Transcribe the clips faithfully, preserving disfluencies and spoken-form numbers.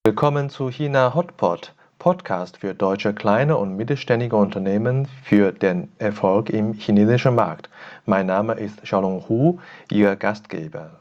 Willkommen zu China Hotpot, Podcast für deutsche kleine und mittelständige Unternehmen für den Erfolg im chinesischen Markt. Mein Name ist Xiaolong Hu, Ihr Gastgeber.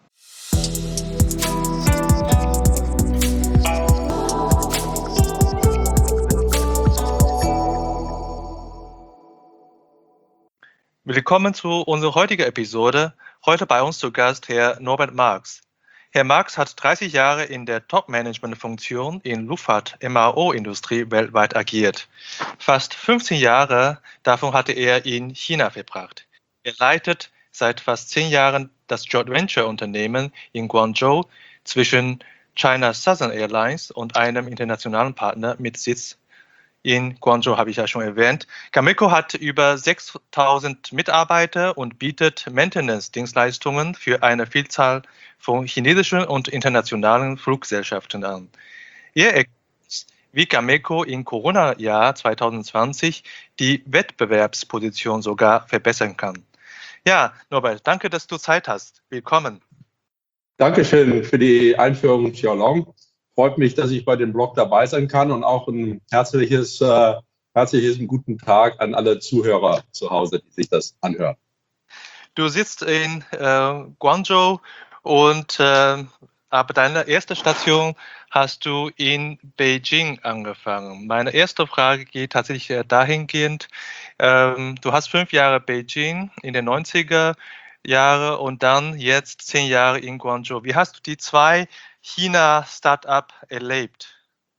Willkommen zu unserer heutigen Episode. Heute bei uns zu Gast Herr Norbert Marx. Herr Marx hat dreißig Jahre in der Top-Management-Funktion in Luftfahrt-M R O-Industrie weltweit agiert. Fast fünfzehn Jahre davon hatte er in China verbracht. Er leitet seit fast zehn Jahren das Joint Venture-Unternehmen in Guangzhou zwischen China Southern Airlines und einem internationalen Partner mit Sitz in Guangzhou, habe ich ja schon erwähnt. Cameco hat über sechstausend Mitarbeiter und bietet Maintenance-Dienstleistungen für eine Vielzahl von chinesischen und internationalen Fluggesellschaften an. Er erklärt, wie Cameco im Corona-Jahr zwanzig zwanzig die Wettbewerbsposition sogar verbessern kann. Ja, Norbert, danke, dass du Zeit hast. Willkommen. Dankeschön für die Einführung, Xiaolong. Freut mich, dass ich bei dem Blog dabei sein kann und auch ein herzliches, äh, herzliches guten Tag an alle Zuhörer zu Hause, die sich das anhören. Du sitzt in äh, Guangzhou und äh, aber deine erste Station hast du in Beijing angefangen. Meine erste Frage geht tatsächlich dahingehend, ähm, du hast fünf Jahre Beijing in den neunziger Jahre und dann jetzt zehn Jahre in Guangzhou. Wie hast du die zwei China-Start-up erlebt?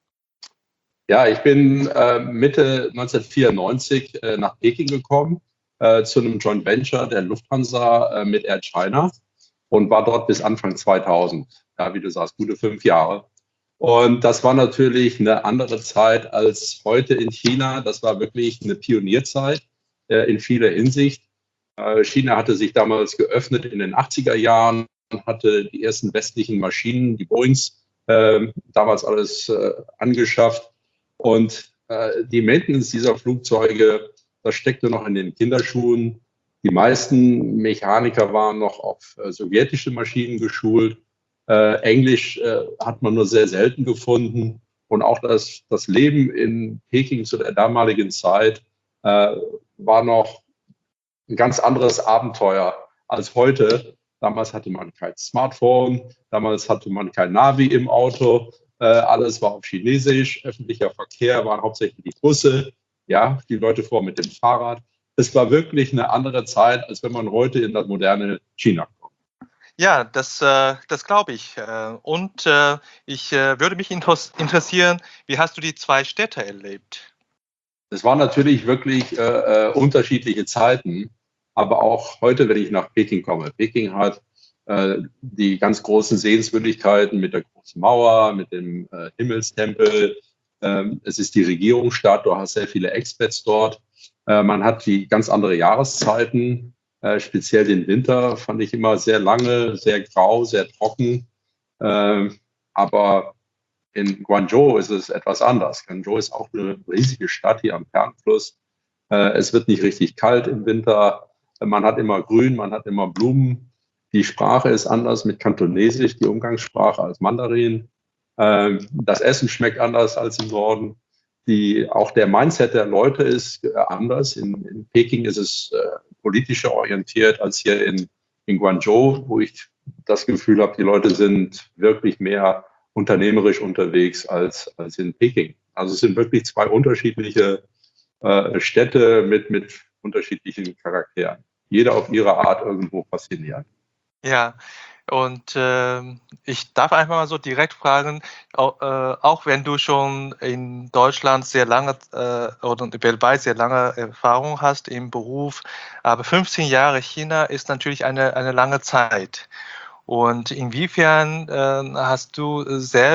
Ja, ich bin äh, Mitte neunzehnhundertvierundneunzig äh, nach Peking gekommen, äh, zu einem Joint Venture der Lufthansa äh, mit Air China und war dort bis Anfang zweitausend. Ja, wie du sagst, gute fünf Jahre. Und das war natürlich eine andere Zeit als heute in China. Das war wirklich eine Pionierzeit äh, in vieler Hinsicht. Äh, China hatte sich damals geöffnet in den achtziger Jahren, hatte die ersten westlichen Maschinen, die Boeings, äh, damals alles äh, angeschafft. Und äh, die Maintenance dieser Flugzeuge, das steckte noch in den Kinderschuhen. Die meisten Mechaniker waren noch auf äh, sowjetische Maschinen geschult. Äh, Englisch äh, hat man nur sehr selten gefunden. Und auch das, das Leben in Peking zu der damaligen Zeit äh, war noch ein ganz anderes Abenteuer als heute. Damals hatte man kein Smartphone, damals hatte man kein Navi im Auto. Äh, alles war auf Chinesisch, öffentlicher Verkehr waren hauptsächlich die Busse, ja, die Leute fuhren mit dem Fahrrad. Es war wirklich eine andere Zeit, als wenn man heute in das moderne China kommt. Ja, das, äh, das glaube ich. Und äh, ich äh, würde mich interessieren, wie hast du die zwei Städte erlebt? Es waren natürlich wirklich äh, unterschiedliche Zeiten, aber auch heute, wenn ich nach Peking komme. Peking hat äh, die ganz großen Sehenswürdigkeiten mit der großen Mauer, mit dem äh, Himmelstempel. Ähm, es ist die Regierungsstadt, du hast sehr viele Expats dort. Äh, man hat die ganz andere Jahreszeiten, äh, speziell den Winter fand ich immer sehr lange, sehr grau, sehr trocken. Äh, aber in Guangzhou ist es etwas anders. Guangzhou ist auch eine riesige Stadt hier am Fernfluss. Äh, es wird nicht richtig kalt im Winter. Man hat immer Grün, man hat immer Blumen. Die Sprache ist anders mit Kantonesisch, die Umgangssprache als Mandarin. Äh, das Essen schmeckt anders als im Norden. Die, auch der Mindset der Leute ist äh, anders. In, in Peking ist es äh, politischer orientiert als hier in, in Guangzhou, wo ich das Gefühl habe, die Leute sind wirklich mehr unternehmerisch unterwegs als, als in Peking. Also es sind wirklich zwei unterschiedliche äh, Städte mit, mit unterschiedlichen Charakteren. Jeder auf ihre Art irgendwo faszinierend. Ja, und äh, ich darf einfach mal so direkt fragen, auch, äh, auch wenn du schon in Deutschland sehr lange äh, oder weltweit sehr lange Erfahrung hast im Beruf, aber fünfzehn Jahre China ist natürlich eine, eine lange Zeit. Und inwiefern äh, hast du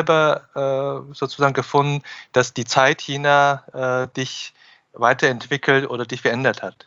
selber äh, sozusagen gefunden, dass die Zeit China äh, dich weiterentwickelt oder dich verändert hat?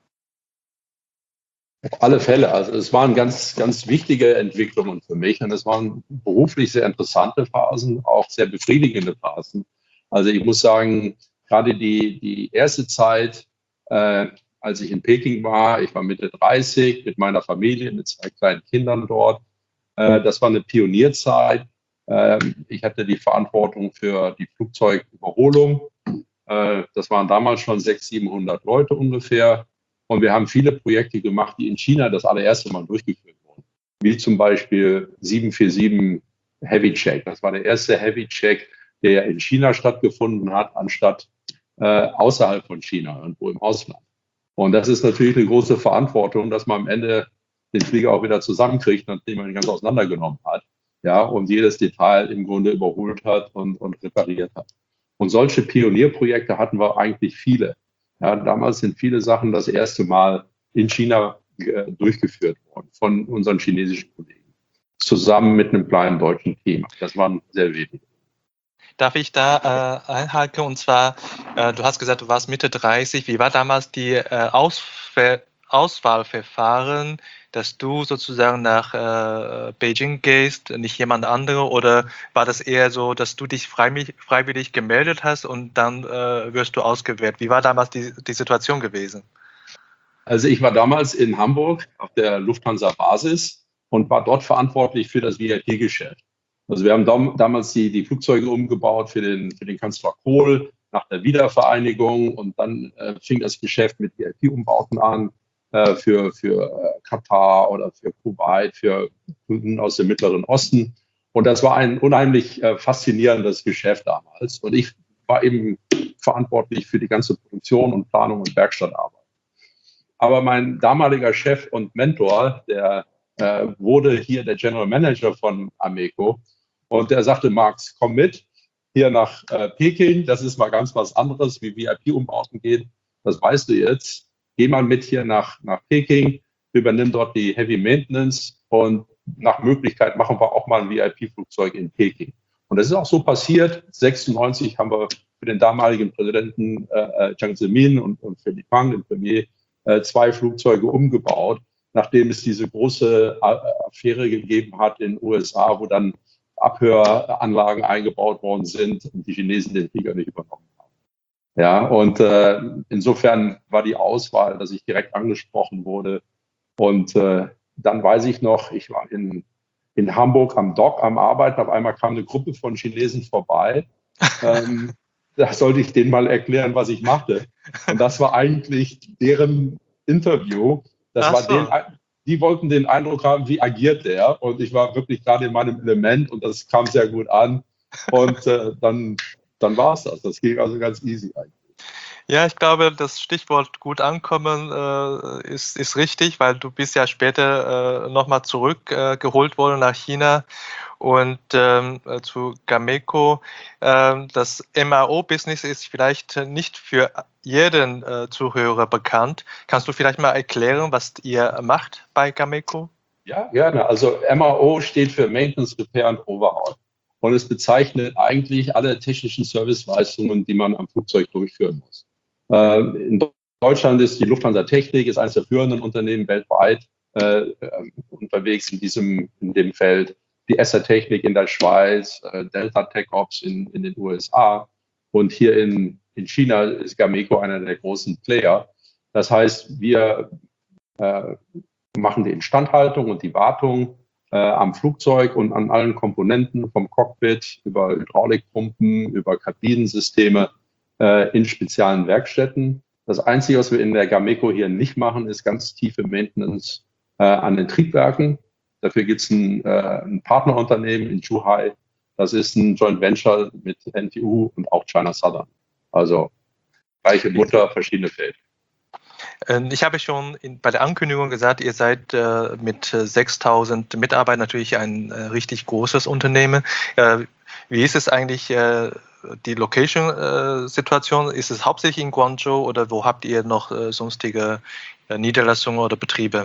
Auf alle Fälle. Also es waren ganz, ganz wichtige Entwicklungen für mich und es waren beruflich sehr interessante Phasen, auch sehr befriedigende Phasen. Also ich muss sagen, gerade die, die erste Zeit, äh, als ich in Peking war, ich war Mitte dreißig mit meiner Familie, mit zwei kleinen Kindern dort. Äh, das war eine Pionierzeit. Ähm, ich hatte die Verantwortung für die Flugzeugüberholung. Äh, das waren damals schon sechshundert, siebenhundert Leute ungefähr. Und wir haben viele Projekte gemacht, die in China das allererste Mal durchgeführt wurden. Wie zum Beispiel sieben vier sieben Heavy Check. Das war der erste Heavy Check, der in China stattgefunden hat, anstatt äh, außerhalb von China, irgendwo im Ausland. Und das ist natürlich eine große Verantwortung, dass man am Ende den Flieger auch wieder zusammenkriegt, nachdem man ihn ganz auseinandergenommen hat. Ja, und jedes Detail im Grunde überholt hat und, und repariert hat. Und solche Pionierprojekte hatten wir eigentlich viele. Ja, damals sind viele Sachen das erste Mal in China äh, durchgeführt worden von unseren chinesischen Kollegen. Zusammen mit einem kleinen deutschen Team. Das waren sehr wenige. Darf ich da äh, einhaken? Und zwar, äh, du hast gesagt, du warst Mitte dreißig. Wie war damals die äh, Auswahl, Auswahlverfahren, dass du sozusagen nach äh, Beijing gehst, nicht jemand andere? Oder war das eher so, dass du dich freiwillig, freiwillig gemeldet hast und dann äh, wirst du ausgewählt? Wie war damals die, die Situation gewesen? Also ich war damals in Hamburg auf der Lufthansa-Basis und war dort verantwortlich für das V I P-Geschäft. Also wir haben dam damals die, die Flugzeuge umgebaut für den, für den Kanzler Kohl nach der Wiedervereinigung und dann äh, fing das Geschäft mit V I P-Umbauten an äh, für, für äh, Katar oder für Kuwait, für Kunden aus dem Mittleren Osten. Und das war ein unheimlich äh, faszinierendes Geschäft damals. Und ich war eben verantwortlich für die ganze Produktion und Planung und Werkstattarbeit. Aber mein damaliger Chef und Mentor, der äh, wurde hier der General Manager von Ameco und der sagte, Max, komm mit hier nach äh, Peking, das ist mal ganz was anderes, wie V I P-Umbauten geht, das weißt du jetzt. Geh mal mit hier nach, nach Peking, übernimm dort die Heavy Maintenance und nach Möglichkeit machen wir auch mal ein V I P-Flugzeug in Peking. Und das ist auch so passiert. sechsundneunzig haben wir für den damaligen Präsidenten äh, Jiang Zemin und, und für Li Peng, den Premier, zwei Flugzeuge umgebaut, nachdem es diese große Affäre gegeben hat in den U S A, wo dann Abhöranlagen eingebaut worden sind und die Chinesen den Flieger nicht übernommen haben. Ja, und äh, insofern war die Auswahl, dass ich direkt angesprochen wurde. Und äh, dann weiß ich noch, ich war in, in Hamburg am Dock am Arbeiten, auf einmal kam eine Gruppe von Chinesen vorbei. ähm, Da sollte ich denen mal erklären, was ich machte. Und das war eigentlich deren Interview. Das Ach war so. den, die wollten den Eindruck haben, wie agiert der. Und ich war wirklich gerade in meinem Element und das kam sehr gut an. Und äh, dann, dann war es das. Das ging also ganz easy eigentlich. Ja, ich glaube, das Stichwort gut ankommen äh, ist, ist richtig, weil du bist ja später äh, nochmal zurückgeholt äh, worden nach China und ähm, zu Gameco. Ähm, das M A O-Business ist vielleicht nicht für jeden äh, Zuhörer bekannt. Kannst du vielleicht mal erklären, was ihr macht bei Gameco? Ja, gerne. Also M A O steht für Maintenance, Repair und Overhaul. Und es bezeichnet eigentlich alle technischen Serviceleistungen, die man am Flugzeug durchführen muss. In Deutschland ist die Lufthansa Technik, ist eines der führenden Unternehmen weltweit äh, unterwegs in diesem in dem Feld. Die E S S A-Technik in der Schweiz, äh, Delta TechOps in, in den U S A und hier in, in China ist Gameco einer der großen Player. Das heißt, wir äh, machen die Instandhaltung und die Wartung äh, am Flugzeug und an allen Komponenten vom Cockpit über Hydraulikpumpen, über Kabinensysteme in speziellen Werkstätten. Das Einzige, was wir in der Gameco hier nicht machen, ist ganz tiefe Maintenance äh, an den Triebwerken. Dafür gibt es ein, äh, ein Partnerunternehmen in Zhuhai. Das ist ein Joint Venture mit N T U und auch China Southern. Also gleiche Mutter, verschiedene Felder. Ich habe schon in, bei der Ankündigung gesagt, ihr seid äh, mit sechstausend Mitarbeitern natürlich ein äh, richtig großes Unternehmen. Äh, wie ist es eigentlich, äh, die Location-Situation? Äh, ist es hauptsächlich in Guangzhou oder wo habt ihr noch äh, sonstige äh, Niederlassungen oder Betriebe?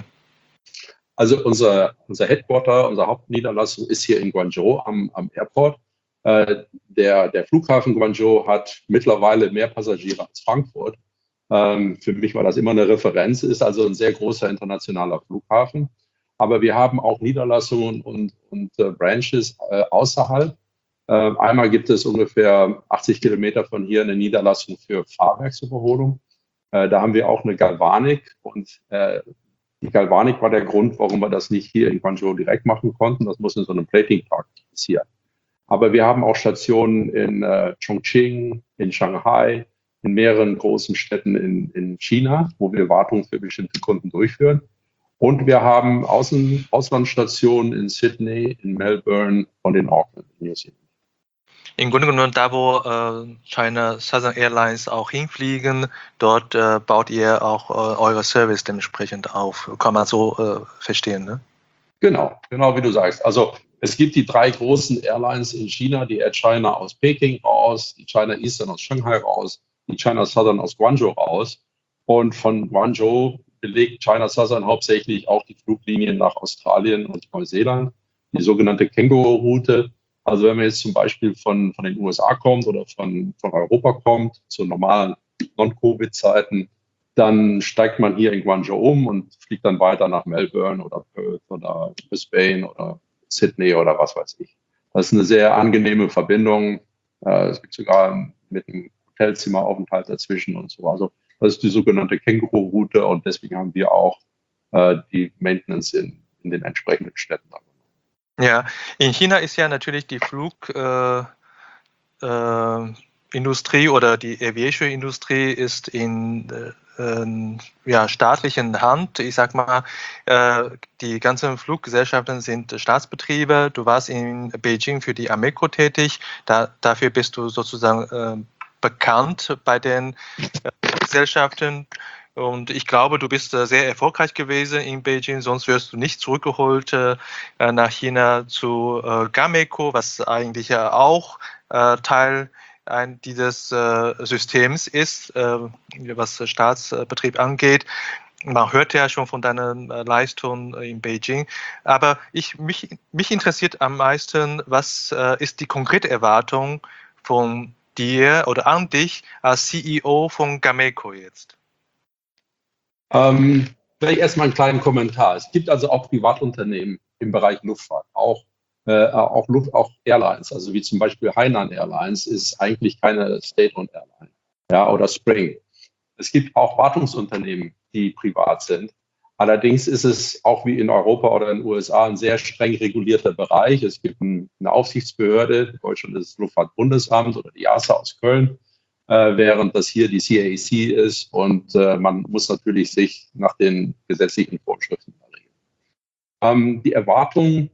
Also unser, unser Headquarter, unsere Hauptniederlassung ist hier in Guangzhou am, am Airport. Äh, der, der Flughafen Guangzhou hat mittlerweile mehr Passagiere als Frankfurt. Ähm, für mich war das immer eine Referenz, ist also ein sehr großer internationaler Flughafen. Aber wir haben auch Niederlassungen und, und äh, Branches äh, außerhalb. Äh, einmal gibt es ungefähr achtzig Kilometer von hier eine Niederlassung für Fahrwerksüberholung. Äh, da haben wir auch eine Galvanik und äh, die Galvanik war der Grund, warum wir das nicht hier in Guangzhou direkt machen konnten. Das muss in so einem Plating-Park passieren. Aber wir haben auch Stationen in äh, Chongqing, in Shanghai, in mehreren großen Städten in, in China, wo wir Wartung für bestimmte Kunden durchführen. Und wir haben Außen, Auslandsstationen in Sydney, in Melbourne und in Auckland, in New Zealand. Im Grunde genommen, da wo äh, China Southern Airlines auch hinfliegen, dort äh, baut ihr auch äh, eure Service dementsprechend auf. Kann man so äh, verstehen, ne? Genau, genau wie du sagst. Also es gibt die drei großen Airlines in China, die Air China aus Peking raus, die China Eastern aus Shanghai raus, die China Southern aus Guangzhou raus. Und von Guangzhou belegt China Southern hauptsächlich auch die Fluglinien nach Australien und Neuseeland, die sogenannte Känguru-Route. Also wenn man jetzt zum Beispiel von, von den U S A kommt oder von, von Europa kommt, zu normalen Non-Covid-Zeiten, dann steigt man hier in Guangzhou um und fliegt dann weiter nach Melbourne oder Perth oder Brisbane oder Sydney oder was weiß ich. Das ist eine sehr angenehme Verbindung. Es gibt sogar mit einem Hotelzimmeraufenthalt dazwischen und so. Also das ist die sogenannte Känguru-Route und deswegen haben wir auch äh, die Maintenance in, in den entsprechenden Städten. Ja, in China ist ja natürlich die Flugindustrie äh, äh, oder die Aviation-Industrie ist in äh, ja, staatlichen Hand. Ich sag mal, äh, die ganzen Fluggesellschaften sind Staatsbetriebe. Du warst in Beijing für die Ameco tätig. Da, dafür bist du sozusagen äh, bekannt bei den äh, Gesellschaften. Und ich glaube, du bist äh, sehr erfolgreich gewesen in Beijing, sonst wirst du nicht zurückgeholt äh, nach China zu äh, Gameco, was eigentlich ja auch äh, Teil ein, dieses äh, Systems ist, äh, was Staatsbetrieb angeht. Man hört ja schon von deinen äh, Leistungen in Beijing. Aber ich, mich, mich interessiert am meisten, was äh, ist die konkrete Erwartung von dir oder an dich als C E O von Gameco jetzt? Ähm, vielleicht erstmal einen kleinen Kommentar. Es gibt also auch Privatunternehmen im Bereich Luftfahrt, auch, äh, auch, Luft, auch Airlines, also wie zum Beispiel Hainan Airlines ist eigentlich keine State-owned Airline, ja, oder Spring. Es gibt auch Wartungsunternehmen, die privat sind. Allerdings ist es auch wie in Europa oder in den U S A ein sehr streng regulierter Bereich. Es gibt eine Aufsichtsbehörde, in Deutschland ist das Luftfahrtbundesamt oder die E A S A aus Köln, äh, während das hier die C A C ist und äh, man muss natürlich sich nach den gesetzlichen Vorschriften regeln. Ähm, die Erwartung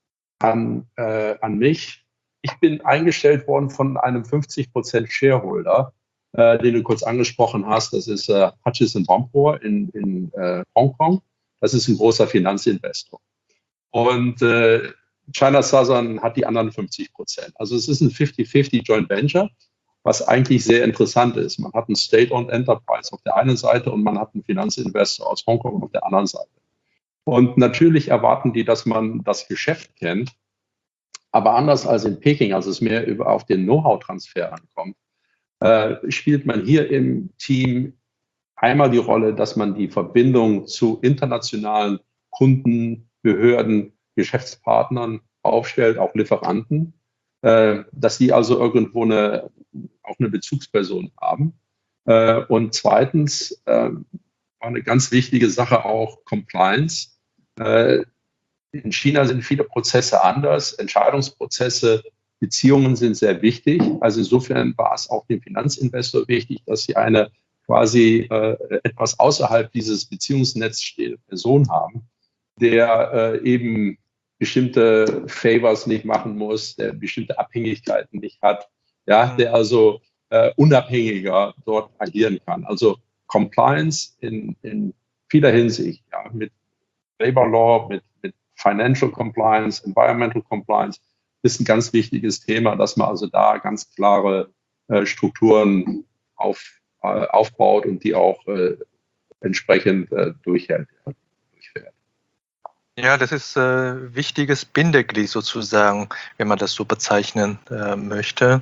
an, äh, an mich, ich bin eingestellt worden von einem fünfzig Prozent Shareholder, äh, den du kurz angesprochen hast. Das ist äh, Hutchison Whampoa in, in äh, Hongkong. Das ist ein großer Finanzinvestor. Und äh, China Southern hat die anderen fünfzig Prozent. Also es ist ein fifty fifty Joint Venture, was eigentlich sehr interessant ist. Man hat einen State-owned Enterprise auf der einen Seite und man hat einen Finanzinvestor aus Hongkong auf der anderen Seite. Und natürlich erwarten die, dass man das Geschäft kennt. Aber anders als in Peking, als es mehr über auf den Know-how-Transfer ankommt, äh, spielt man hier im Team einmal die Rolle, dass man die Verbindung zu internationalen Kunden, Behörden, Geschäftspartnern aufstellt, auch Lieferanten, äh, dass die also irgendwo eine, auch eine Bezugsperson haben. Äh, und zweitens, äh, eine ganz wichtige Sache auch Compliance. Äh, in China sind viele Prozesse anders, Entscheidungsprozesse, Beziehungen sind sehr wichtig. Also insofern war es auch dem Finanzinvestor wichtig, dass sie eine quasi äh, etwas außerhalb dieses Beziehungsnetzes stehende Person haben, der äh, eben bestimmte Favors nicht machen muss, der bestimmte Abhängigkeiten nicht hat, ja, der also äh, unabhängiger dort agieren kann. Also Compliance in, in vieler Hinsicht, ja, mit Labor Law, mit, mit Financial Compliance, Environmental Compliance, ist ein ganz wichtiges Thema, dass man also da ganz klare äh, Strukturen auf, äh, aufbaut und die auch äh, entsprechend äh, durchhält. Ja, durchfährt. Ja, das ist äh, wichtiges Bindeglied sozusagen, wenn man das so bezeichnen äh, möchte.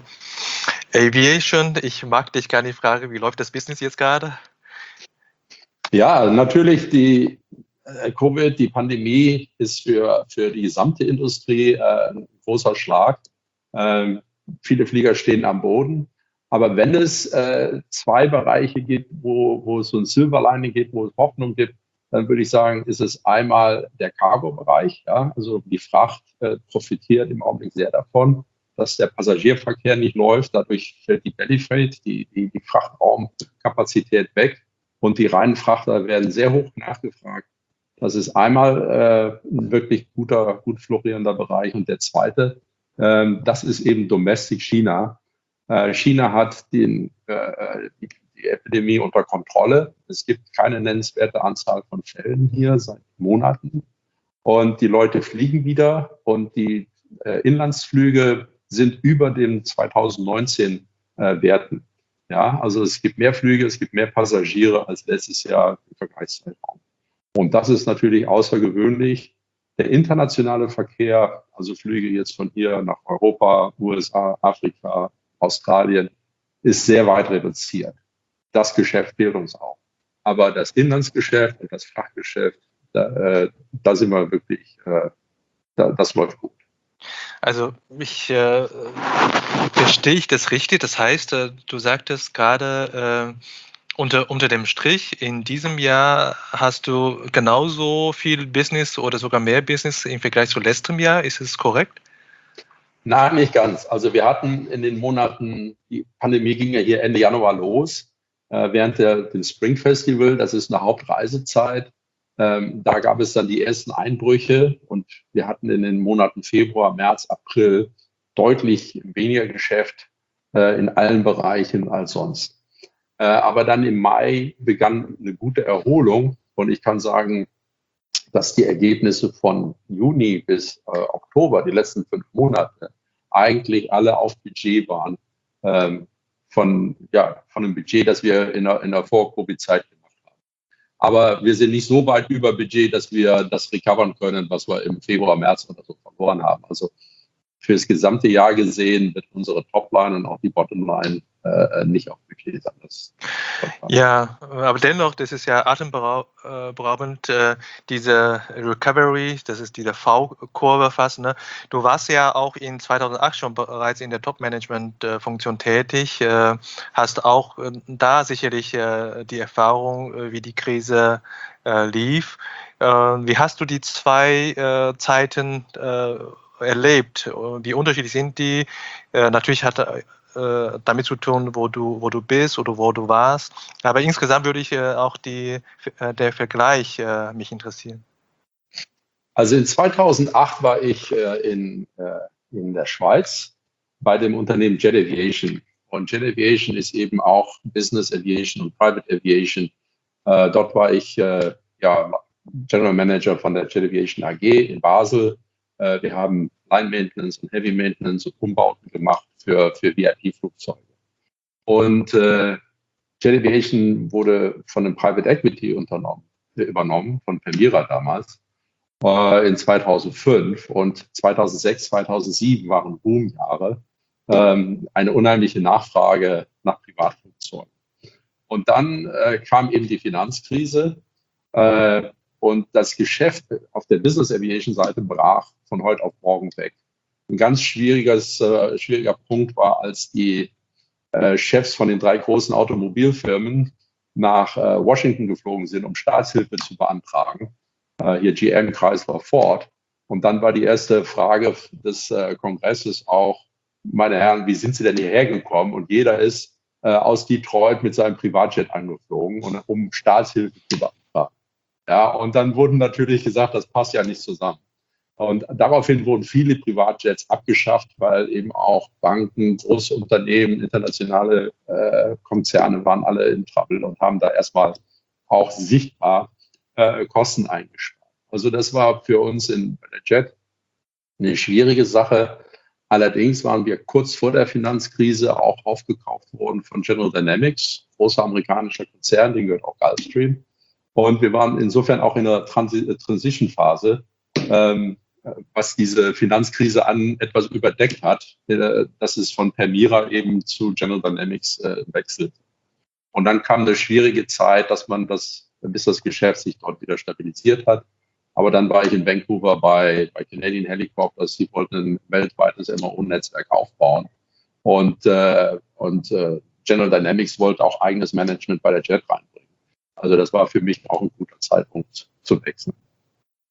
Aviation, ich mag dich gar nicht fragen, wie läuft das Business jetzt gerade? Ja, natürlich die äh, Covid, die Pandemie ist für, für die gesamte Industrie äh, ein großer Schlag. Ähm, viele Flieger stehen am Boden. Aber wenn es äh, zwei Bereiche gibt, wo, wo es so ein Silver Lining gibt, wo es Hoffnung gibt, dann würde ich sagen, ist es einmal der Cargo-Bereich. Ja? Also die Fracht äh, profitiert im Augenblick sehr davon. dass der Passagierverkehr nicht läuft. Dadurch fällt die Belly Freight, die, die, die Frachtraumkapazität weg und die reinen Frachter werden sehr hoch nachgefragt. Das ist einmal äh, ein wirklich guter, gut florierender Bereich. Und der zweite, äh, das ist eben Domestic China. Äh, China hat den, äh, die, die Epidemie unter Kontrolle. Es gibt keine nennenswerte Anzahl von Fällen hier seit Monaten. Und die Leute fliegen wieder und die äh, Inlandsflüge sind über den zweitausendneunzehn äh, Werten. Ja, also es gibt mehr Flüge, es gibt mehr Passagiere als letztes Jahr im Vergleichszeitraum. Und das ist natürlich außergewöhnlich. Der internationale Verkehr, also Flüge jetzt von hier nach Europa, U S A, Afrika, Australien, ist sehr weit reduziert. Das Geschäft fehlt uns auch. Aber das Inlandsgeschäft und das Frachtgeschäft, da, äh, da sind wir wirklich, äh, da, das läuft gut. Also ich äh, verstehe ich das richtig? Das heißt, äh, du sagtest gerade, äh, unter, unter dem Strich, in diesem Jahr hast du genauso viel Business oder sogar mehr Business im Vergleich zu letztem Jahr. Ist es korrekt? Nein, nicht ganz. Also wir hatten in den Monaten, die Pandemie ging ja hier Ende Januar los, äh, während der, dem Spring Festival, das ist eine Hauptreisezeit. Ähm, da gab es dann die ersten Einbrüche und wir hatten in den Monaten Februar, März, April deutlich weniger Geschäft äh, in allen Bereichen als sonst. Äh, aber dann im Mai begann eine gute Erholung und ich kann sagen, dass die Ergebnisse von Juni bis äh, Oktober, die letzten fünf Monate, eigentlich alle auf Budget waren ähm, von, ja, von einem Budget, das wir in der, in der Vor-Covid-Zeit gemacht haben. Aber wir sind nicht so weit über Budget, dass wir das recovern können, was wir im Februar, März oder so verloren haben. Also für das gesamte Jahr gesehen wird unsere Topline und auch die Bottomline äh, nicht auf Budget sein. Das ja, aber dennoch, das ist ja atemberaubend, äh, diese Recovery, das ist diese V-Kurve fast. Ne? Du warst ja auch in zweitausendacht schon bereits in der Top-Management-Funktion tätig, äh, hast auch äh, da sicherlich äh, die Erfahrung, äh, wie die Krise äh, lief. Äh, wie hast du die zwei äh, Zeiten äh, erlebt? Wie unterschiedlich sind die? Äh, natürlich hat äh, damit zu tun, wo du, wo du bist oder wo du warst. Aber insgesamt würde ich äh, auch die, äh, der Vergleich äh, mich interessieren. Also in zweitausendacht war ich äh, in, äh, in der Schweiz bei dem Unternehmen Jet Aviation. Und Jet Aviation ist eben auch Business Aviation und Private Aviation. Äh, dort war ich äh, ja, General Manager von der Jet Aviation A G in Basel. Äh, wir haben Line Maintenance und Heavy Maintenance und Umbauten gemacht für, für V I P-Flugzeuge. Und äh, Jet Aviation wurde von einem Private Equity unternommen, äh, übernommen, von Permira damals, äh, in zweitausendfünf. Und zweitausendsechs, zweitausendsieben waren Boomjahre. Ähm, eine unheimliche Nachfrage nach Privatflugzeugen. Und dann äh, kam eben die Finanzkrise äh, und das Geschäft auf der Business Aviation Seite brach von heute auf morgen weg. Ein ganz schwieriges, äh, schwieriger Punkt war, als die äh, Chefs von den drei großen Automobilfirmen nach äh, Washington geflogen sind, um Staatshilfe zu beantragen. Äh, hier G M, Chrysler, Ford. Und dann war die erste Frage des äh, Kongresses auch, meine Herren, wie sind Sie denn hierher gekommen? Und jeder ist äh, aus Detroit mit seinem Privatjet angeflogen, und, um Staatshilfe zu beantragen. Ja, und dann wurden natürlich gesagt, das passt ja nicht zusammen. Und daraufhin wurden viele Privatjets abgeschafft, weil eben auch Banken, große Unternehmen, internationale äh, Konzerne waren alle in Trouble und haben da erstmal auch sichtbar äh, Kosten eingespart. Also das war für uns in bei der Jet eine schwierige Sache. Allerdings waren wir kurz vor der Finanzkrise auch aufgekauft worden von General Dynamics, großer amerikanischer Konzern, den gehört auch Gulfstream. Und wir waren insofern auch in einer Transi- Transition-Phase, ähm, was diese Finanzkrise an etwas überdeckt hat, äh, dass es von Permira eben zu General Dynamics äh, wechselt. Und dann kam eine schwierige Zeit, dass man das, bis das Geschäft sich dort wieder stabilisiert hat. Aber dann war ich in Vancouver bei, bei Canadian Helicopters. Sie wollten ein weltweites M A O-Netzwerk aufbauen. Und, äh, und äh, General Dynamics wollte auch eigenes Management bei der Jet reinbringen. Also das war für mich auch ein guter Zeitpunkt zu wechseln.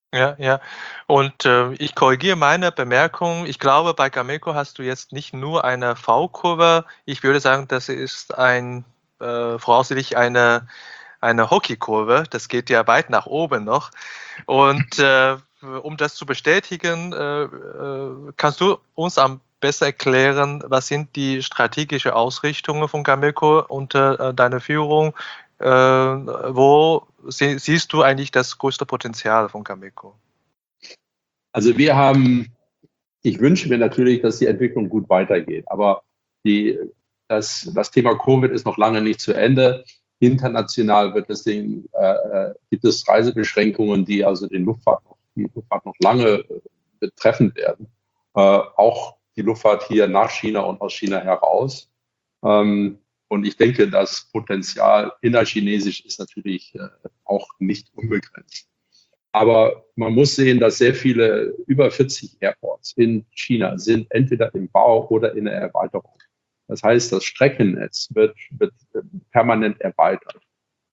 Ja, ja. Und äh, ich korrigiere meine Bemerkung. Ich glaube, bei Cameco hast du jetzt nicht nur eine V-Kurve. Ich würde sagen, das ist ein äh, voraussichtlich eine, eine Hockeykurve. Das geht ja weit nach oben noch. Und äh, um das zu bestätigen, äh, äh, kannst du uns am besten erklären, was sind die strategischen Ausrichtungen von Cameco unter äh, deiner Führung? Äh, wo sie, siehst du eigentlich das größte Potenzial von Cameco? Also wir haben, ich wünsche mir natürlich, dass die Entwicklung gut weitergeht, aber die, das, das Thema Covid ist noch lange nicht zu Ende. International wird es den, äh, gibt es Reisebeschränkungen, die also den Luftfahrt, die Luftfahrt noch lange betreffen werden. Äh, auch die Luftfahrt hier nach China und aus China heraus. Ähm, und ich denke, das Potenzial innerchinesisch ist natürlich äh, auch nicht unbegrenzt. Aber man muss sehen, dass sehr viele, über vierzig Airports in China sind entweder im Bau oder in der Erweiterung. Das heißt, das Streckennetz wird, wird permanent erweitert.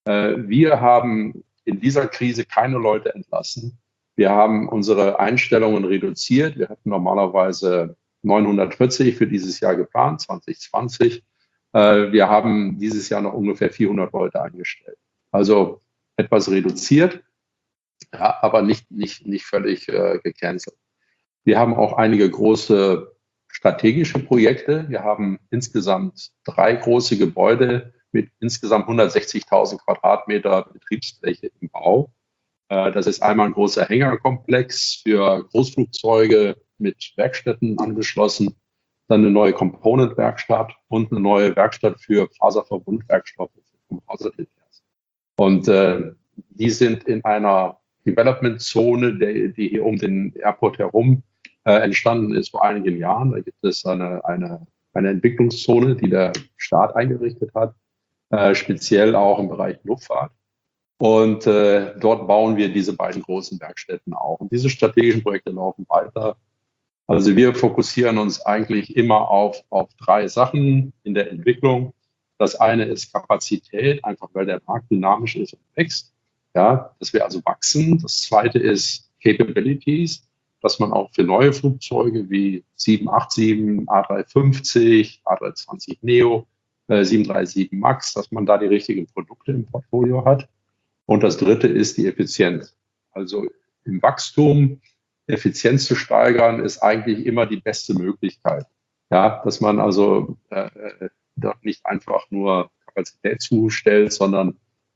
Wir haben in dieser Krise keine Leute entlassen. Wir haben unsere Einstellungen reduziert. Wir hatten normalerweise neunhundertvierzig für dieses Jahr geplant, zwanzig zwanzig. Wir haben dieses Jahr noch ungefähr vierhundert Leute eingestellt. Also etwas reduziert, ja, aber nicht, nicht, nicht völlig äh, gecancelt. Wir haben auch einige große strategische Projekte. Wir haben insgesamt drei große Gebäude mit insgesamt hundertsechzigtausend Quadratmeter Betriebsfläche im Bau. Äh, das ist einmal ein großer Hängerkomplex für Großflugzeuge mit Werkstätten angeschlossen, dann eine neue Component-Werkstatt und eine neue Werkstatt für Faserverbundwerkstoffe für Composite-Details. Und äh, die sind in einer Development-Zone, die, die hier um den Airport herum äh, entstanden ist vor einigen Jahren. Da gibt es eine, eine, eine Entwicklungszone, die der Staat eingerichtet hat, äh, speziell auch im Bereich Luftfahrt. Und äh, dort bauen wir diese beiden großen Werkstätten auch. Und diese strategischen Projekte laufen weiter. Also wir fokussieren uns eigentlich immer auf, auf drei Sachen in der Entwicklung. Das eine ist Kapazität, einfach weil der Markt dynamisch ist und wächst. Ja, dass wir also wachsen. Das zweite ist Capabilities, dass man auch für neue Flugzeuge wie sieben acht sieben, A drei fünfzig, A drei zwanzig Neo, äh, sieben drei sieben Max, dass man da die richtigen Produkte im Portfolio hat. Und das dritte ist die Effizienz. Also im Wachstum Effizienz zu steigern, ist eigentlich immer die beste Möglichkeit. Ja, dass man also äh, dort nicht einfach nur Kapazität zustellt, sondern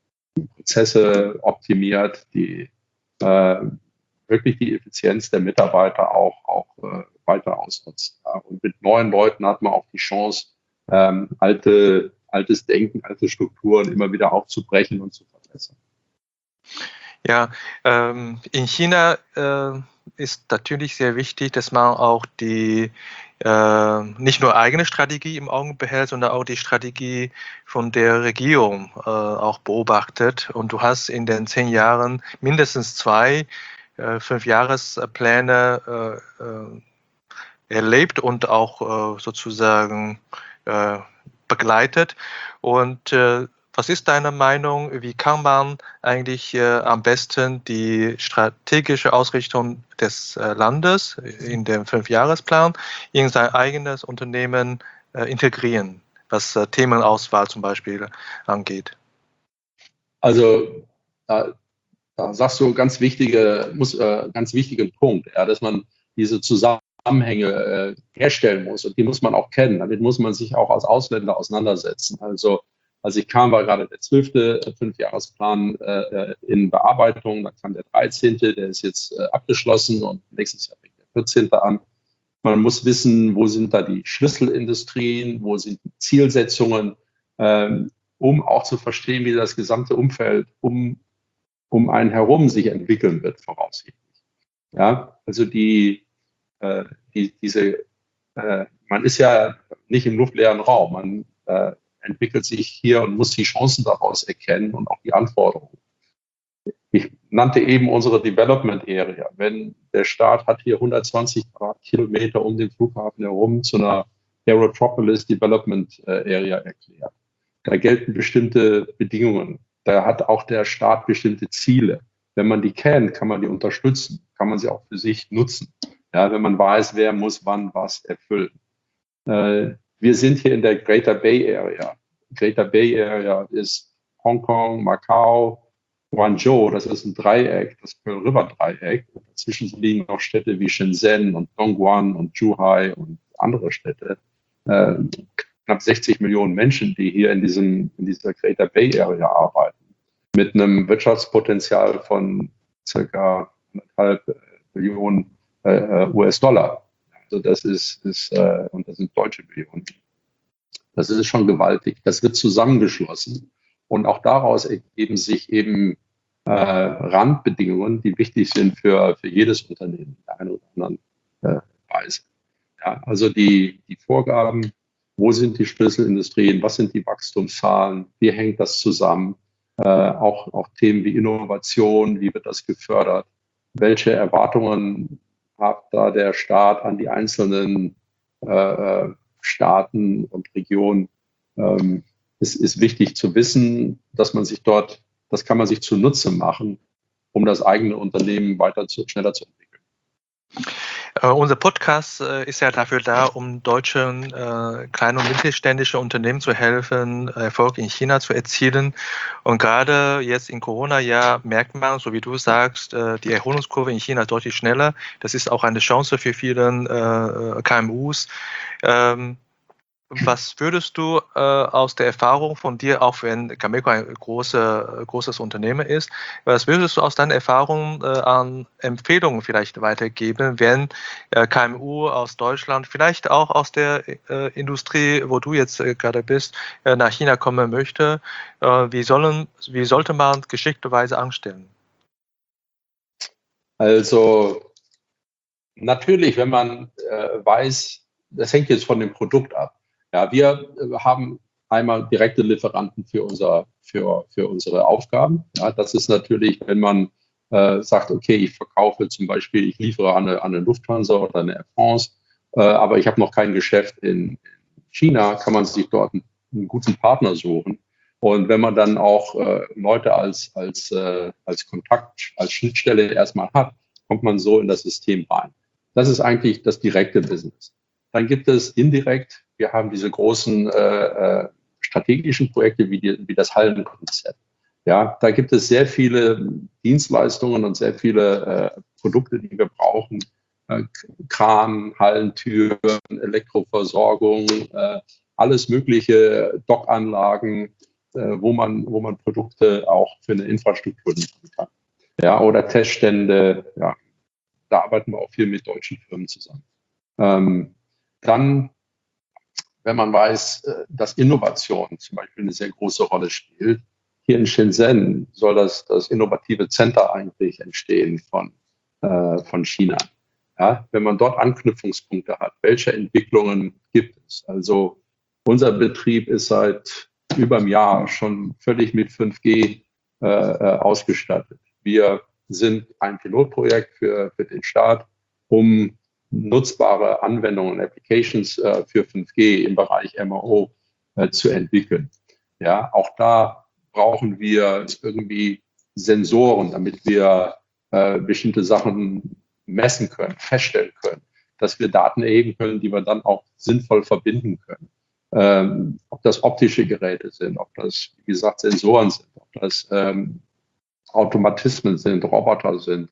Prozesse optimiert, die äh, wirklich die Effizienz der Mitarbeiter auch, auch äh, weiter ausnutzt. Ja. Und mit neuen Leuten hat man auch die Chance, ähm, alte, altes Denken, alte Strukturen immer wieder aufzubrechen und zu verbessern. Ja, ähm, in China äh, ist natürlich sehr wichtig, dass man auch die äh, nicht nur eigene Strategie im Auge behält, sondern auch die Strategie von der Regierung äh, auch beobachtet. Und du hast in den zehn Jahren mindestens zwei äh, Fünfjahrespläne äh, äh, erlebt und auch äh, sozusagen äh, begleitet. Und äh, was ist deine Meinung? Wie kann man eigentlich äh, am besten die strategische Ausrichtung des äh, Landes in dem Fünfjahresplan in sein eigenes Unternehmen äh, integrieren, was äh, Themenauswahl zum Beispiel angeht? Also da, da sagst du ganz wichtige, muss, äh, ganz wichtigen Punkt, ja, dass man diese Zusammenhänge äh, herstellen muss und die muss man auch kennen. Damit muss man sich auch als Ausländer auseinandersetzen. Also als ich kam, war gerade der zwölfte Fünfjahresplan äh, in Bearbeitung. Da kam der dreizehnte, der ist jetzt äh, abgeschlossen und nächstes Jahr fängt der vierzehnte an. Man muss wissen, wo sind da die Schlüsselindustrien, wo sind die Zielsetzungen, ähm, um auch zu verstehen, wie das gesamte Umfeld um, um einen herum sich entwickeln wird, voraussichtlich. Ja, also die, äh, die diese, äh, man ist ja nicht im luftleeren Raum, man äh, entwickelt sich hier und muss die Chancen daraus erkennen und auch die Anforderungen. Ich nannte eben unsere Development Area. Wenn der Staat hat hier hundertzwanzig Quadratkilometer um den Flughafen herum zu einer Aerotropolis Development Area erklärt. Da gelten bestimmte Bedingungen. Da hat auch der Staat bestimmte Ziele. Wenn man die kennt, kann man die unterstützen, kann man sie auch für sich nutzen. Ja, wenn man weiß, wer muss wann was erfüllen. Äh, wir sind hier in der Greater Bay Area. Greater Bay Area ist Hongkong, Macau, Guangzhou, das ist ein Dreieck, das Pearl River Dreieck. Dazwischen liegen noch Städte wie Shenzhen und Dongguan und Zhuhai und andere Städte. Äh, knapp sechzig Millionen Menschen, die hier in, diesem, in dieser Greater Bay Area arbeiten, mit einem Wirtschaftspotenzial von circa anderthalb Billionen äh, U S-Dollar. Also das ist, ist äh, und das sind deutsche Billionen. Das ist schon gewaltig. Das wird zusammengeschlossen. Und auch daraus ergeben sich eben äh, Randbedingungen, die wichtig sind für, für jedes Unternehmen in der einen oder anderen äh, Weise. Ja, also die, die Vorgaben, wo sind die Schlüsselindustrien, was sind die Wachstumszahlen, wie hängt das zusammen, äh, auch, auch Themen wie Innovation, wie wird das gefördert, welche Erwartungen hat da der Staat an die einzelnen äh, Staaten und Regionen. Ähm, es ist wichtig zu wissen, dass man sich dort, das kann man sich zunutze machen, um das eigene Unternehmen weiter zu, schneller zu entwickeln. Uh, unser Podcast uh, ist ja dafür da, um deutschen uh, kleinen und mittelständischen Unternehmen zu helfen, Erfolg in China zu erzielen. Und gerade jetzt im Corona-Jahr merkt man, so wie du sagst, uh, die Erholungskurve in China ist deutlich schneller. Das ist auch eine Chance für viele uh, K M Us. Um, Was würdest du äh, aus der Erfahrung von dir, auch wenn Cameco ein große, großes Unternehmen ist, was würdest du aus deiner Erfahrung äh, an Empfehlungen vielleicht weitergeben, wenn äh, K M U aus Deutschland, vielleicht auch aus der äh, Industrie, wo du jetzt äh, gerade bist, äh, nach China kommen möchte? Äh, wie, sollen, wie sollte man geschickterweise anstellen? Also natürlich, wenn man äh, weiß, das hängt jetzt von dem Produkt ab. Ja, wir haben einmal direkte Lieferanten für, unser, für, für unsere Aufgaben. Ja, das ist natürlich, wenn man äh, sagt, okay, ich verkaufe zum Beispiel, ich liefere an eine, an eine Lufthansa oder eine Air France, äh, aber ich habe noch kein Geschäft in China, kann man sich dort einen, einen guten Partner suchen. Und wenn man dann auch äh, Leute als, als, äh, als Kontakt, als Schnittstelle erstmal hat, kommt man so in das System rein. Das ist eigentlich das direkte Business. Dann gibt es indirekt, wir haben diese großen äh, strategischen Projekte wie, die, wie das Hallenkonzept. Ja, da gibt es sehr viele Dienstleistungen und sehr viele äh, Produkte, die wir brauchen. Äh, Kran, Hallentüren, Elektroversorgung, äh, alles mögliche, Dockanlagen, äh, wo man, wo man Produkte auch für eine Infrastruktur liefern kann. Ja, oder Teststände, ja, da arbeiten wir auch viel mit deutschen Firmen zusammen. Ähm, Dann, wenn man weiß, dass Innovation zum Beispiel eine sehr große Rolle spielt, hier in Shenzhen soll das, das innovative Center eigentlich entstehen von, äh, von China. Ja, wenn man dort Anknüpfungspunkte hat, welche Entwicklungen gibt es? Also unser Betrieb ist seit über einem Jahr schon völlig mit fünf G äh, ausgestattet. Wir sind ein Pilotprojekt für, für den Staat, um nutzbare Anwendungen und Applications äh, für fünf G im Bereich M R O äh, zu entwickeln. Ja, auch da brauchen wir irgendwie Sensoren, damit wir äh, bestimmte Sachen messen können, feststellen können, dass wir Daten erheben können, die wir dann auch sinnvoll verbinden können. Ähm, ob das optische Geräte sind, ob das, wie gesagt, Sensoren sind, ob das ähm, Automatismen sind, Roboter sind.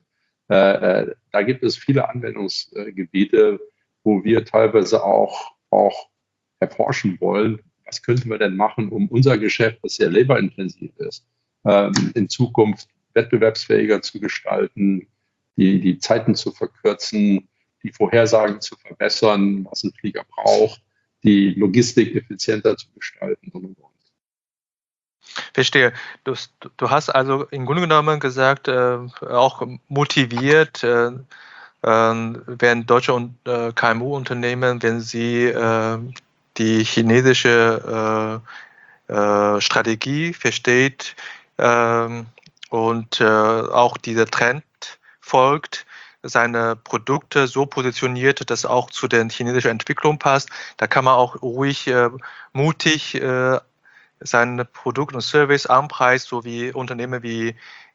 Äh, da gibt es viele Anwendungsgebiete, wo wir teilweise auch, auch erforschen wollen, was könnten wir denn machen, um unser Geschäft, das sehr laborintensiv ist, ähm, in Zukunft wettbewerbsfähiger zu gestalten, die, die Zeiten zu verkürzen, die Vorhersagen zu verbessern, was ein Flieger braucht, die Logistik effizienter zu gestalten und, und, und. Verstehe. Du, du hast also im Grunde genommen gesagt, äh, auch motiviert, äh, äh, werden deutsche äh, K M U-Unternehmen, wenn sie äh, die chinesische äh, äh, Strategie versteht äh, und äh, auch dieser Trend folgt, seine Produkte so positioniert, dass auch zu der chinesischen Entwicklung passt. Da kann man auch ruhig, äh, mutig äh, sein Produkt und Service anpreist, so wie Unternehmen wie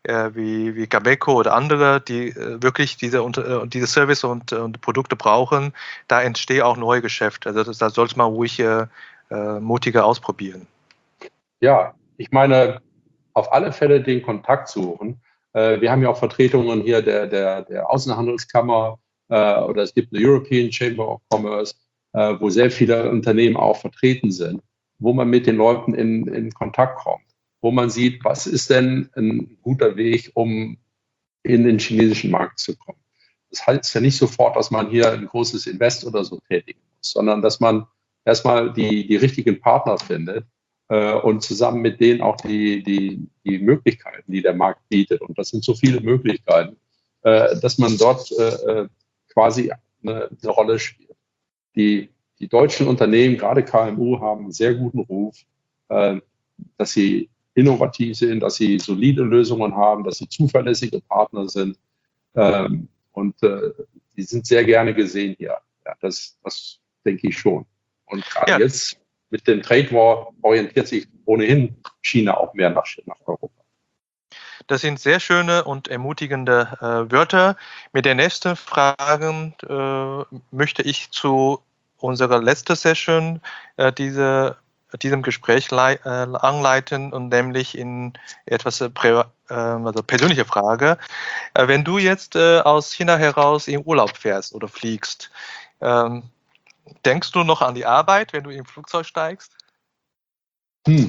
äh, wie, wie Gabeco oder andere, die äh, wirklich diese, äh, diese Service und, äh, und Produkte brauchen, da entstehen auch neue Geschäfte. Also das, da sollte man ruhig äh, äh, mutiger ausprobieren. Ja, ich meine, auf alle Fälle den Kontakt suchen. Äh, wir haben ja auch Vertretungen hier der, der, der Außenhandelskammer äh, oder es gibt eine European Chamber of Commerce, äh, wo sehr viele Unternehmen auch vertreten sind, wo man mit den Leuten in, in Kontakt kommt, wo man sieht, was ist denn ein guter Weg, um in den chinesischen Markt zu kommen. Das heißt ja nicht sofort, dass man hier ein großes Invest oder so tätigen muss, sondern dass man erstmal die, die richtigen Partner findet äh, und zusammen mit denen auch die, die, die Möglichkeiten, die der Markt bietet. Und das sind so viele Möglichkeiten, äh, dass man dort äh, quasi eine, eine Rolle spielt. Die, die deutschen Unternehmen, gerade K M U, haben einen sehr guten Ruf, äh, dass sie innovativ sind, dass sie solide Lösungen haben, dass sie zuverlässige Partner sind. Ähm, und äh, die sind sehr gerne gesehen hier. Ja, das, das denke ich schon. Und gerade Ja. jetzt mit dem Trade War orientiert sich ohnehin China auch mehr nach, nach Europa. Das sind sehr schöne und ermutigende äh, Wörter. Mit der nächsten Frage äh, möchte ich zu unserer letzten Session äh, diese, diesem Gespräch lei- äh, anleiten und nämlich in etwas äh, prä- äh, also persönliche Frage. Äh, wenn du jetzt äh, aus China heraus in Urlaub fährst oder fliegst, ähm, denkst du noch an die Arbeit, wenn du im Flugzeug steigst? Hm.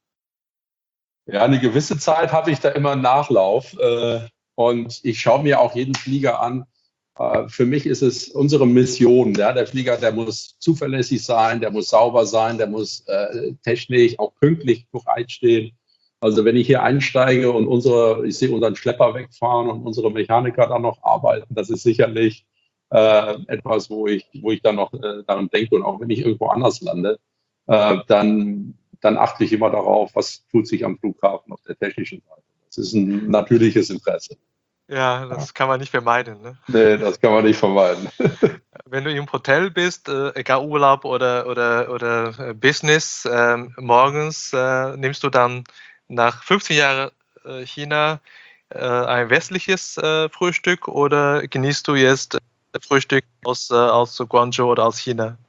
Ja, eine gewisse Zeit habe ich da immer einen Nachlauf äh, und ich schaue mir auch jeden Flieger an. Äh, für mich ist es unsere Mission. Ja? Der Flieger, der muss zuverlässig sein, der muss sauber sein, der muss äh, technisch auch pünktlich bereitstehen. Also wenn ich hier einsteige und unsere, ich sehe unseren Schlepper wegfahren und unsere Mechaniker dann noch arbeiten, das ist sicherlich äh, etwas, wo ich, wo ich dann noch äh, daran denke. Und auch wenn ich irgendwo anders lande, äh, dann dann achte ich immer darauf, was tut sich am Flughafen auf der technischen Seite. Das ist ein natürliches Interesse. Ja, das ja. kann man nicht vermeiden. Ne? Nee, das kann man nicht vermeiden. Wenn du im Hotel bist, äh, egal Urlaub oder, oder, oder Business, äh, morgens äh, nimmst du dann nach fünfzehn Jahren äh, China äh, ein westliches äh, Frühstück oder genießt du jetzt äh, Frühstück aus, äh, aus Guangzhou oder aus China?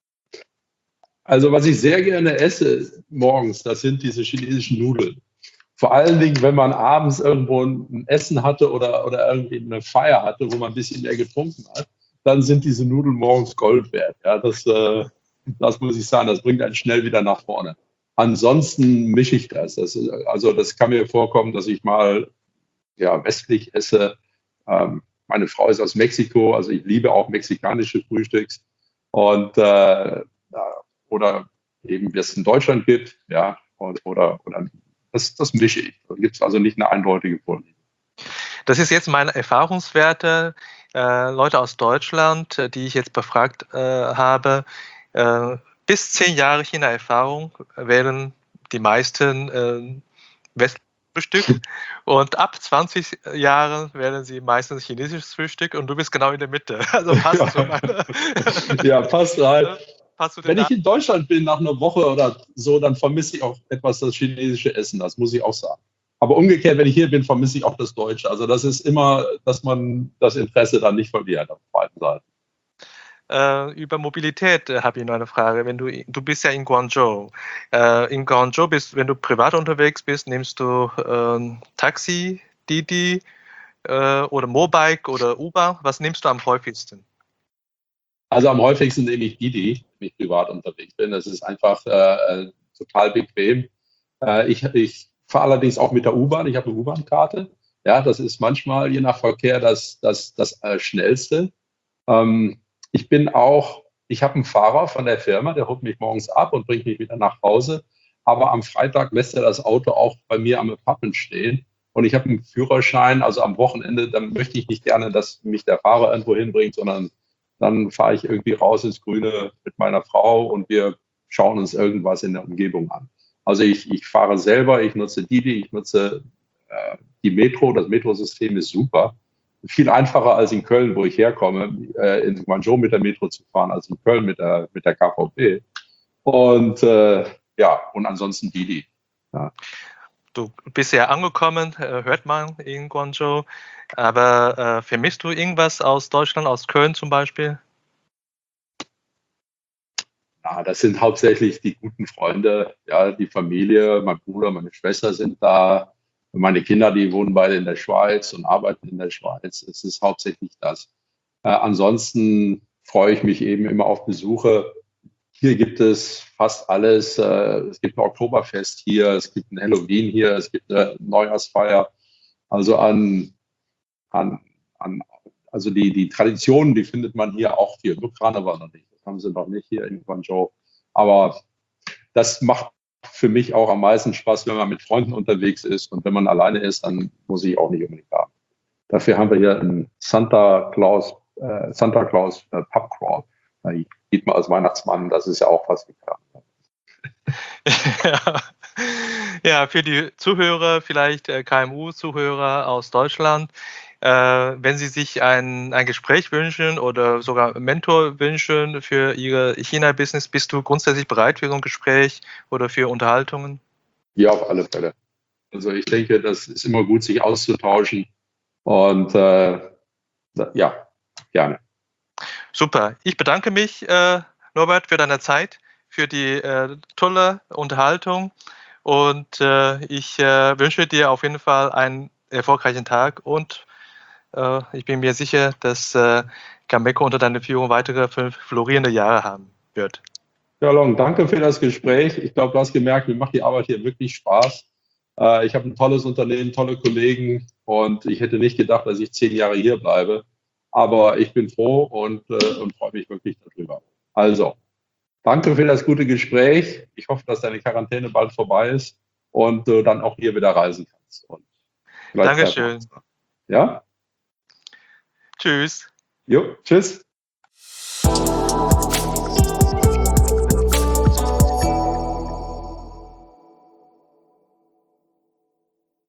Also was ich sehr gerne esse morgens, das sind diese chinesischen Nudeln. Vor allen Dingen, wenn man abends irgendwo ein Essen hatte oder, oder irgendwie eine Feier hatte, wo man ein bisschen mehr getrunken hat, dann sind diese Nudeln morgens Gold wert. Ja, das, äh, das muss ich sagen, das bringt einen schnell wieder nach vorne. Ansonsten mische ich das. das ist, also das kann mir vorkommen, dass ich mal ja, westlich esse. Ähm, meine Frau ist aus Mexiko, also ich liebe auch mexikanische Frühstücks. Und äh, oder eben, wie es in Deutschland gibt, ja, oder, oder, oder das, das mische ich. Da gibt es also nicht eine eindeutige Vorliebe. Das ist jetzt meine Erfahrungswerte. Äh, Leute aus Deutschland, die ich jetzt befragt äh, habe, äh, bis zehn Jahre China-Erfahrung wählen die meisten äh, Westfrühstück und ab zwanzig Jahren wählen sie meistens chinesisches Frühstück und du bist genau in der Mitte. Also passt ja. zu meiner. Ja, passt rein. Passt Wenn ich in Deutschland bin nach einer Woche oder so, dann vermisse ich auch etwas das chinesische Essen, das muss ich auch sagen. Aber umgekehrt, wenn ich hier bin, vermisse ich auch das Deutsche. Also das ist immer, dass man das Interesse dann nicht verliert auf beiden Seiten. Äh, über Mobilität äh, habe ich noch eine Frage. Wenn du, du bist ja in Guangzhou. Äh, in Guangzhou bist, wenn du privat unterwegs bist, nimmst du äh, Taxi, Didi äh, oder Mobike oder Uber. Was nimmst du am häufigsten? Also am häufigsten nehme ich Didi, wenn ich privat unterwegs bin. Das ist einfach äh, total bequem. Äh, ich ich fahre allerdings auch mit der U-Bahn. Ich habe eine U-Bahn-Karte. Ja, das ist manchmal je nach Verkehr das, das, das äh, Schnellste. Ähm, ich bin auch, ich habe einen Fahrer von der Firma, der holt mich morgens ab und bringt mich wieder nach Hause. Aber am Freitag lässt er das Auto auch bei mir am Pappen stehen. Und ich habe einen Führerschein, also am Wochenende, dann möchte ich nicht gerne, dass mich der Fahrer irgendwo hinbringt, sondern dann fahre ich irgendwie raus ins Grüne mit meiner Frau und wir schauen uns irgendwas in der Umgebung an. Also ich, ich fahre selber, ich nutze Didi, ich nutze äh, die Metro, das Metrosystem ist super. Viel einfacher als in Köln, wo ich herkomme, äh, in Guangzhou mit der Metro zu fahren, als in Köln mit der, mit der K V P. Und äh, ja, und ansonsten Didi. Ja. du bist ja angekommen, äh, hört man in Guangzhou. Aber äh, vermisst du irgendwas aus Deutschland, aus Köln zum Beispiel? Ja, das sind hauptsächlich die guten Freunde, ja, die Familie, mein Bruder, meine Schwester sind da. Meine Kinder, die wohnen beide in der Schweiz und arbeiten in der Schweiz. Es ist hauptsächlich das. Äh, ansonsten freue ich mich eben immer auf Besuche. Hier gibt es fast alles. Äh, es gibt ein Oktoberfest hier, es gibt ein Halloween hier, es gibt eine Neujahrsfeier. Also an, an, an also die, die Traditionen, die findet man hier auch hier. Nur Karneval noch nicht. Das haben sie noch nicht hier in Guangzhou. Aber das macht für mich auch am meisten Spaß, wenn man mit Freunden unterwegs ist. Und wenn man alleine ist, dann muss ich auch nicht unbedingt haben. Dafür haben wir hier einen Santa Claus, äh, Santa Claus äh, Pub Crawl. Da geht man als Weihnachtsmann, das ist ja auch was getan. Ja. Ja, für die Zuhörer, vielleicht äh, K M U-Zuhörer aus Deutschland, äh, wenn Sie sich ein, ein Gespräch wünschen oder sogar einen Mentor wünschen für Ihr China-Business, bist du grundsätzlich bereit für so ein Gespräch oder für Unterhaltungen? Ja, auf alle Fälle. Also ich denke, das ist immer gut, sich auszutauschen. Und äh, ja, gerne. Super. Ich bedanke mich, äh, Norbert, für deine Zeit, für die äh, tolle Unterhaltung. Und äh, ich äh, wünsche dir auf jeden Fall einen erfolgreichen Tag und äh, ich bin mir sicher, dass äh, Cameco unter deiner Führung weitere fünf florierende Jahre haben wird. Ja, Long, danke für das Gespräch. Ich glaube, du hast gemerkt, mir macht die Arbeit hier wirklich Spaß. Äh, ich habe ein tolles Unternehmen, tolle Kollegen und ich hätte nicht gedacht, dass ich zehn Jahre hier bleibe. Aber ich bin froh und, äh, und freue mich wirklich darüber. Also, danke für das gute Gespräch. Ich hoffe, dass deine Quarantäne bald vorbei ist und du dann auch hier wieder reisen kannst. Und Dankeschön. Ja? Tschüss. Jo, tschüss.